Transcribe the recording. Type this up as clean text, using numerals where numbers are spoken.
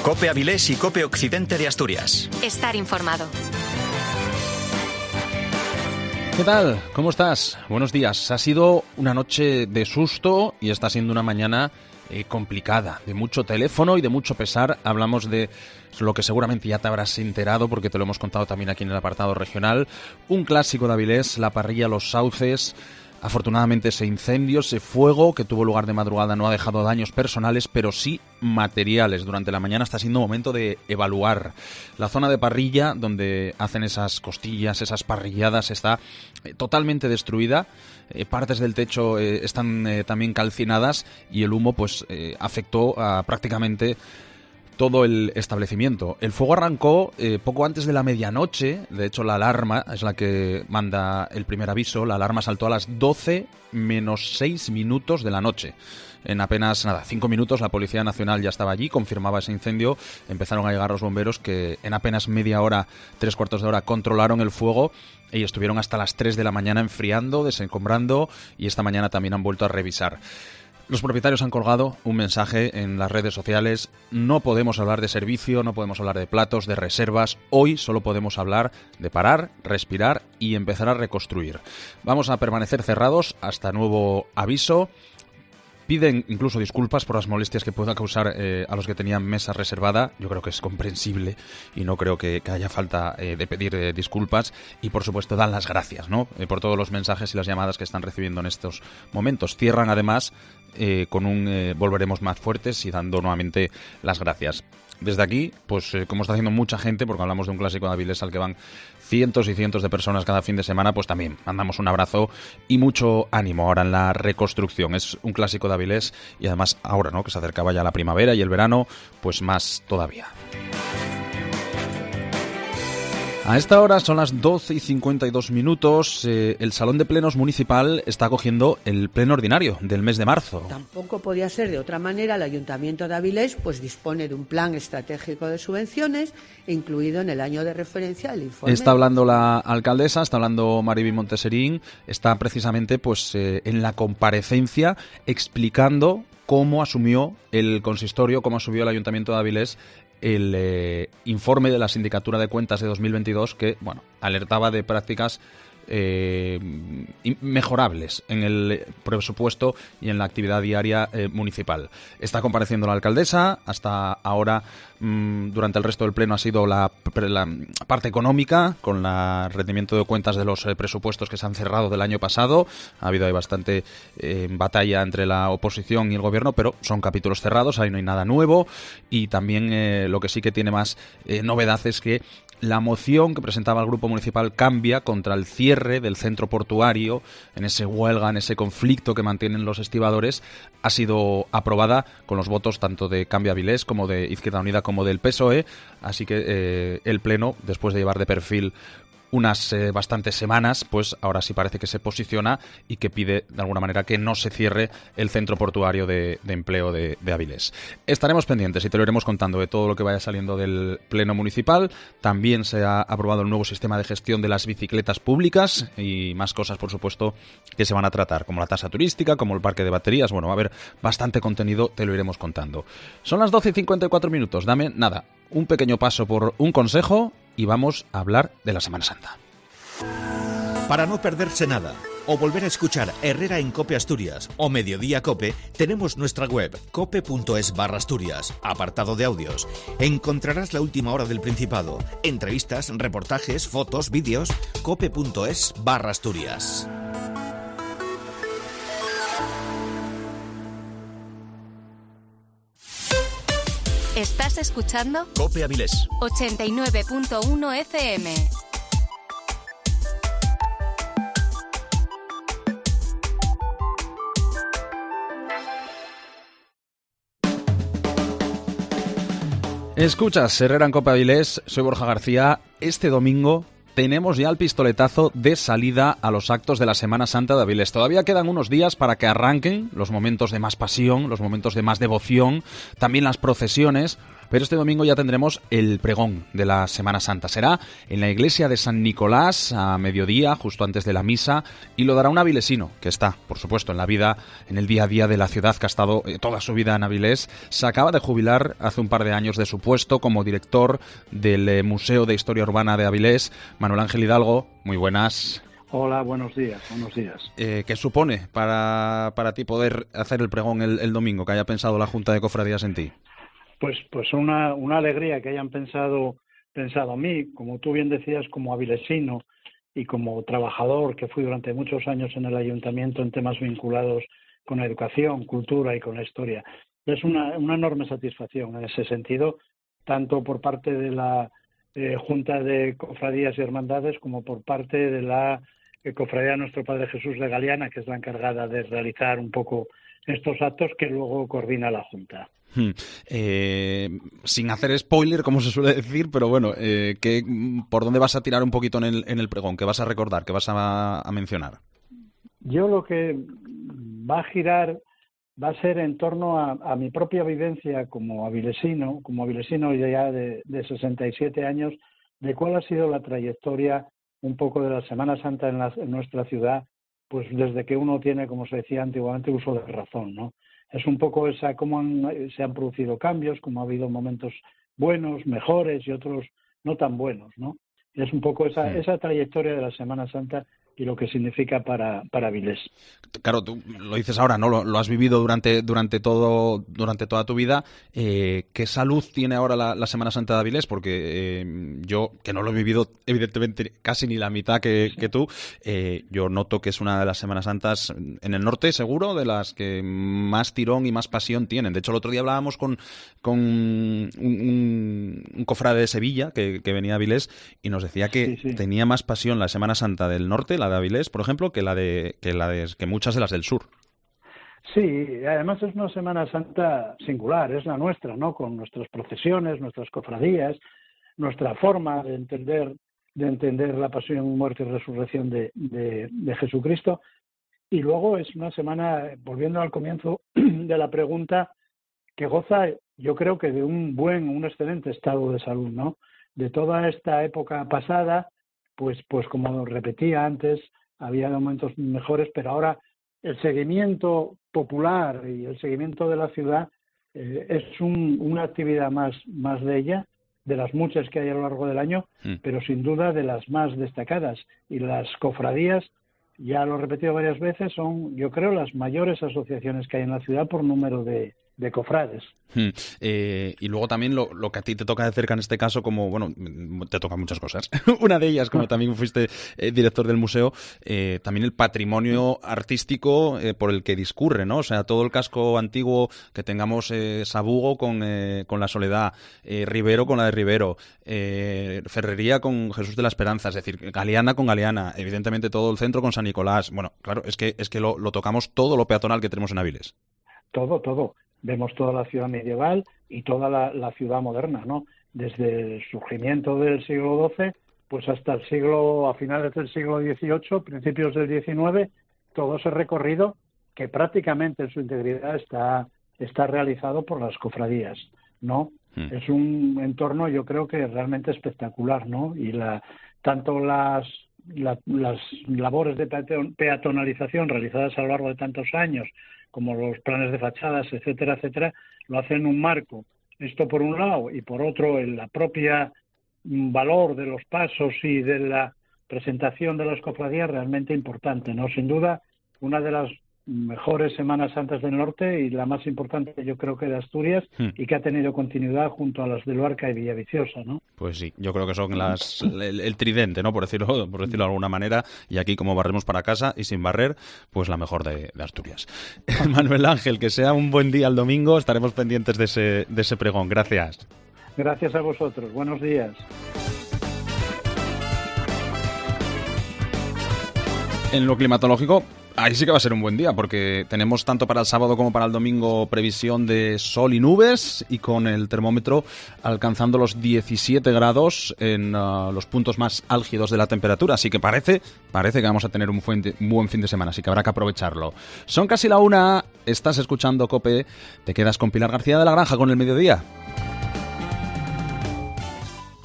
COPE Avilés y COPE Occidente de Asturias. Estar informado. ¿Qué tal? ¿Cómo estás? Buenos días. Ha sido una noche de susto y está siendo una mañana complicada, de mucho teléfono y de mucho pesar. Hablamos de lo que seguramente ya te habrás enterado porque te lo hemos contado también aquí en el apartado regional. Un clásico de Avilés, la parrilla Los Sauces. Afortunadamente ese incendio, ese fuego que tuvo lugar de madrugada no ha dejado daños personales, pero sí materiales. Durante la mañana está siendo momento de evaluar. La zona de parrilla donde hacen esas costillas, esas parrilladas, está totalmente destruida. Partes del techo están también calcinadas y el humo pues afectó a prácticamente todo el establecimiento. El fuego arrancó poco antes de la medianoche. De hecho, la alarma es la que manda el primer aviso. La alarma saltó a las 12 menos 6 minutos de la noche. En apenas 5 minutos la Policía Nacional ya estaba allí, confirmaba ese incendio. Empezaron a llegar los bomberos que en apenas media hora, 3/4 de hora, controlaron el fuego y estuvieron hasta las 3 de la mañana enfriando, desencombrando, y esta mañana también han vuelto a revisar. Los propietarios han colgado un mensaje en las redes sociales. No podemos hablar de servicio, no podemos hablar de platos, de reservas. Hoy solo podemos hablar de parar, respirar y empezar a reconstruir. Vamos a permanecer cerrados hasta nuevo aviso. Piden incluso disculpas por las molestias que pueda causar a los que tenían mesa reservada. Yo creo que es comprensible y no creo que haya falta de pedir disculpas. Y por supuesto dan las gracias, ¿no? Por todos los mensajes y las llamadas que están recibiendo en estos momentos. Cierran además con un volveremos más fuertes y dando nuevamente las gracias. Desde aquí, pues como está haciendo mucha gente, porque hablamos de un clásico de Avilés al que van cientos y cientos de personas cada fin de semana, pues también mandamos un abrazo y mucho ánimo ahora en la reconstrucción. Es un clásico de Avilés y además ahora, ¿no?, que se acercaba ya la primavera y el verano, pues más todavía. A esta hora son las 12:52. El Salón de Plenos Municipal está acogiendo el pleno ordinario del mes de marzo. Tampoco podía ser de otra manera. El Ayuntamiento de Avilés pues dispone de un plan estratégico de subvenciones incluido en el año de referencia del informe. Está hablando la alcaldesa, está hablando Mariby Monteserín, está precisamente pues en la comparecencia explicando cómo asumió el consistorio, cómo asumió el Ayuntamiento de Avilés el informe de la Sindicatura de Cuentas de 2022 que, bueno, alertaba de prácticas mejorables en el presupuesto y en la actividad diaria municipal. Está compareciendo la alcaldesa. Hasta ahora, durante el resto del pleno, ha sido la parte económica, con el rendimiento de cuentas de los presupuestos que se han cerrado del año pasado. Ha habido ahí bastante batalla entre la oposición y el gobierno, pero son capítulos cerrados, ahí no hay nada nuevo. Y también lo que sí que tiene más novedad es que la moción que presentaba el Grupo Municipal Cambia contra el cierre del centro portuario, en ese huelga, en ese conflicto que mantienen los estibadores, ha sido aprobada con los votos tanto de Cambia Avilés como de Izquierda Unida como del PSOE. Así que el Pleno, después de llevar de perfil unas bastantes semanas, pues ahora sí parece que se posiciona y que pide de alguna manera que no se cierre el centro portuario de empleo de Avilés. Estaremos pendientes y te lo iremos contando de todo lo que vaya saliendo del Pleno Municipal. También se ha aprobado el nuevo sistema de gestión de las bicicletas públicas y más cosas, por supuesto, que se van a tratar, como la tasa turística, como el parque de baterías. Bueno, va a haber bastante contenido, te lo iremos contando. Son las 12:54. Dame, un pequeño paso por un consejo y vamos a hablar de la Semana Santa. Para no perderse nada o volver a escuchar Herrera en COPE Asturias o Mediodía COPE, tenemos nuestra web cope.es/Asturias, apartado de audios. Encontrarás la última hora del Principado, entrevistas, reportajes, fotos, vídeos. cope.es/Asturias. ¿Estás escuchando? COPE Avilés 89.1 FM. Escuchas Herrera en COPE Avilés, soy Borja García. Este domingo tenemos ya el pistoletazo de salida a los actos de la Semana Santa de Avilés. Todavía quedan unos días para que arranquen los momentos de más pasión, los momentos de más devoción, también las procesiones, Pero este domingo ya tendremos el pregón de la Semana Santa. Será en la iglesia de San Nicolás a mediodía, justo antes de la misa, y lo dará un avilesino que está, por supuesto, en el día a día de la ciudad, que ha estado toda su vida en Avilés. Se acaba de jubilar hace un par de años de su puesto como director del Museo de Historia Urbana de Avilés. Manuel Ángel Hidalgo, muy buenas. Hola, buenos días. ¿Qué supone para ti poder hacer el pregón el domingo, que haya pensado la Junta de Cofradías en ti? Pues una alegría que hayan pensado en mí, como tú bien decías, como avilesino y como trabajador que fui durante muchos años en el ayuntamiento en temas vinculados con la educación, cultura y con la historia. Es una enorme satisfacción en ese sentido, tanto por parte de la Junta de Cofradías y Hermandades como por parte de la Cofradía de Nuestro Padre Jesús de Galiana, que es la encargada de realizar un poco estos actos que luego coordina la Junta. Sin hacer spoiler, como se suele decir, pero bueno, ¿por dónde vas a tirar un poquito en el pregón? ¿Qué vas a recordar? ¿Qué vas a mencionar? Yo lo que va a girar va a ser en torno a mi propia vivencia como avilesino ya de 67 años, de cuál ha sido la trayectoria un poco de la Semana Santa en nuestra ciudad, pues desde que uno tiene, como se decía antiguamente, uso de razón, ¿no? Es un poco cómo se han producido cambios, cómo ha habido momentos buenos, mejores y otros no tan buenos, ¿no? Es un poco esa trayectoria de la Semana Santa y lo que significa para Avilés. Claro, tú lo dices ahora, ¿no? Lo has vivido durante toda tu vida. ¿Qué salud tiene ahora la Semana Santa de Avilés? Porque yo, que no lo he vivido evidentemente casi ni la mitad que tú, yo noto que es una de las Semanas Santas en el norte, seguro, de las que más tirón y más pasión tienen. De hecho, el otro día hablábamos con un cofrade de Sevilla que venía a Avilés y nos decía que tenía más pasión la Semana Santa del norte, la de Avilés, por ejemplo, que muchas de las del sur. Sí, además es una Semana Santa singular, es la nuestra, ¿no? Con nuestras procesiones, nuestras cofradías, nuestra forma de entender la pasión, muerte y resurrección de Jesucristo. Y luego es una semana, volviendo al comienzo de la pregunta, que goza, yo creo que de un excelente estado de salud, ¿no? De toda esta época pasada, pues como repetía antes, había momentos mejores, pero ahora el seguimiento popular y el seguimiento de la ciudad es una actividad más de ella, de las muchas que hay a lo largo del año, pero sin duda de las más destacadas. Y las cofradías, ya lo he repetido varias veces, son, yo creo, las mayores asociaciones que hay en la ciudad por número de cofrades. Y luego también lo que a ti te toca de cerca en este caso, como, bueno, te tocan muchas cosas. Una de ellas, como también fuiste director del museo, también el patrimonio artístico por el que discurre, ¿no? O sea, todo el casco antiguo que tengamos, Sabugo con la Soledad, Rivero con la de Rivero, Ferrería con Jesús de la Esperanza, es decir, Galeana con Galeana, evidentemente todo el centro con San Nicolás. Bueno, claro, es que lo tocamos todo lo peatonal que tenemos en Avilés. Todo. Vemos toda la ciudad medieval y toda la ciudad moderna, ¿no? Desde el surgimiento del siglo XII, pues hasta a finales del siglo XVIII, principios del XIX, todo ese recorrido que prácticamente en su integridad está realizado por las cofradías, ¿no? Es un entorno, yo creo que realmente espectacular, ¿no? Y tanto las labores de peatonalización realizadas a lo largo de tantos años, como los planes de fachadas, etcétera, lo hacen en un marco. Esto por un lado, y por otro, la propia valor de los pasos y de la presentación de las cofradías realmente importante, ¿no? Sin duda, una de las mejores Semanas Santas del norte y la más importante, yo creo, que de Asturias, y que ha tenido continuidad junto a las de Luarca y Villaviciosa, ¿no? Pues sí, yo creo que son el tridente, ¿no? Por decirlo de alguna manera, y aquí, como barremos para casa y sin barrer, pues la mejor de Asturias. Manuel Ángel, que sea un buen día el domingo, estaremos pendientes de ese pregón. Gracias. Gracias a vosotros. Buenos días. En lo climatológico, ahí sí que va a ser un buen día, porque tenemos tanto para el sábado como para el domingo previsión de sol y nubes, y con el termómetro alcanzando los 17 grados en los puntos más álgidos de la temperatura. Así que parece que vamos a tener un buen fin de semana, así que habrá que aprovecharlo. Son casi la 1, estás escuchando COPE, te quedas con Pilar García de la Granja con el mediodía.